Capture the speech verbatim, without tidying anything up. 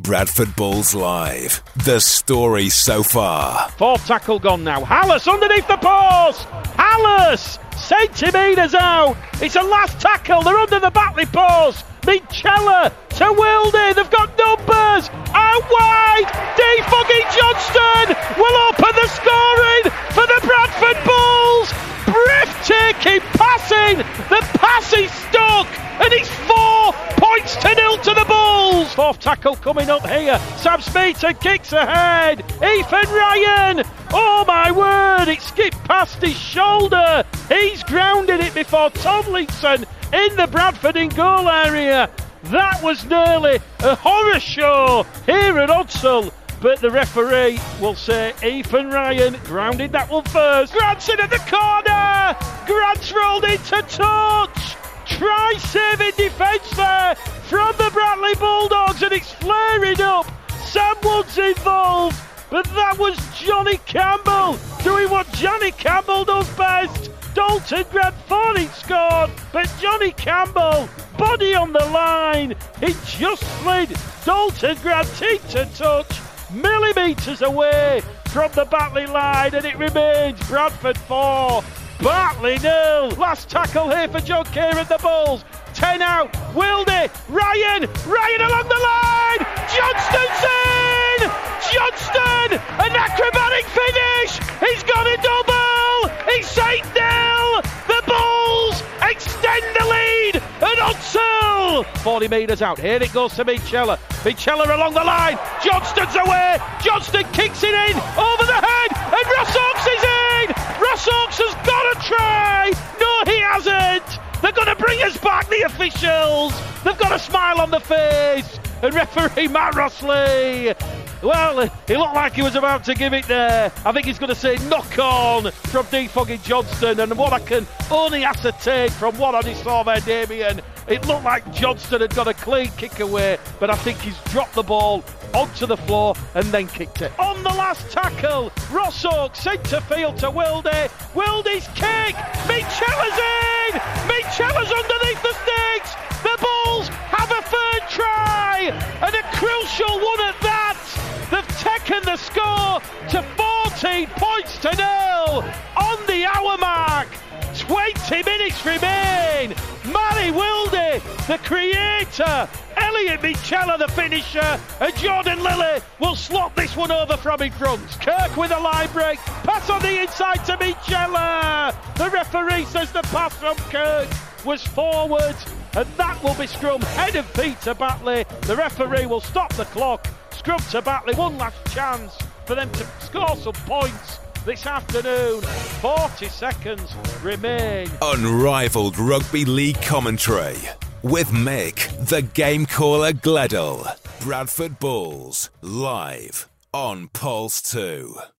Bradford Bulls Live. The story so far. Fourth tackle gone now. Hallis underneath the post. Hallis centimetres out. It's a last tackle. They're under the Batley post. Minchella to Wildy. They've got numbers. Out wide. Defoggy Johnston will open the scoring for the Bradford Bulls. Breathtaking passing. The pass is stuck. And it's four points to nil to the Bulls. Fourth tackle coming up here. Sam Smeaton kicks ahead. Ethan Ryan. Oh my word, it skipped past his shoulder. He's grounded it before Tomlinson in the Bradford in goal area. That was nearly a horror show here at Odsal. But the referee will say Ethan Ryan grounded that one first. Grant's in at the corner. Grant's rolled into touch. Try saving defence there from the Bradley Bulldogs, and it's flaring up. Sam Wood's involved, but that was Johnny Campbell doing what Johnny Campbell does best. Dalton Grant thought he'd scored, but Johnny Campbell, body on the line, he just slid Dalton Grant into touch, millimetres away from the Batley line, and it remains Bradford four. Batley nil. Last tackle here for John Kerr and the Bulls. ten out. Wildy. Ryan. Ryan along the line. Johnston's in. Johnston. An acrobatic finish. He's got a double. It's eight nil. The Bulls extend the lead at Odsal. forty metres out. Here it goes to Minchella. Minchella along the line. Johnston's away. Johnston kicks it in over the head. And Ross Oakes is in. Ross Oakes has got to try. No, he hasn't. They're going to bring us back, the officials. They've got a smile on the face. And referee Matt Rossley, well, he looked like he was about to give it there. I think he's going to say knock on from Defoggy Johnston. And what I can only ascertain from what I saw there, Damien, it looked like Johnston had got a clean kick away, but I think he's dropped the ball onto the floor and then kicked it. On the last tackle, Ross Oakes centre field to Wildy. Wildy's kick. Minchella's in. Minchella's underneath the sticks. The Bulls have a third try and a crucial one at that. They've taken the score to fourteen points to nil on the hour mark. twenty minutes remain. Matty Wildy, the creator, Elliot Minchella, the finisher, and Jordan Lilly will slot this one over from in front. Kirk with a line break, pass on the inside to Minchella. The referee says the pass from Kirk was forward, and that will be scrum head of feet to Batley. The referee will stop the clock. Scrum to Batley, one last chance for them to score some points this afternoon. forty seconds remain. Unrivaled rugby league commentary with Mick, the game caller Gledall. Bradford Bulls live on Pulse two.